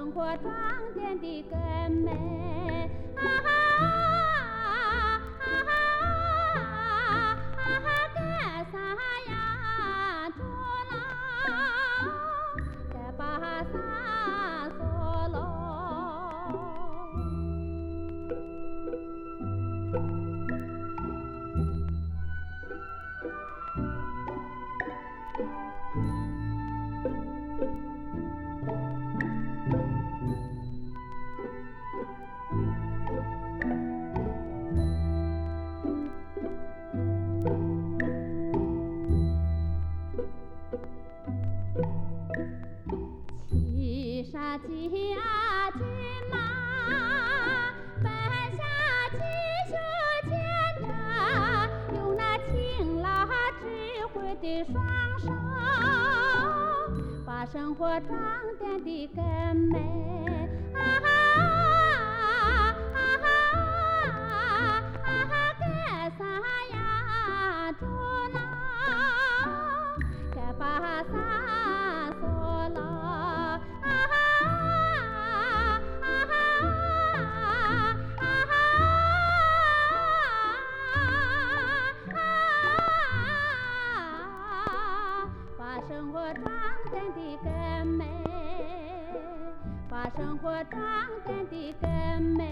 生活装点的更美。干啥呀？住了，该把啥说喽？骑啥骑呀骑马，奔下骑手牵着，用那勤劳智慧的双手，把生活装点的更美。干啥呀？住了，该把啥说了？把生活装点的更美，把生活装点的更美。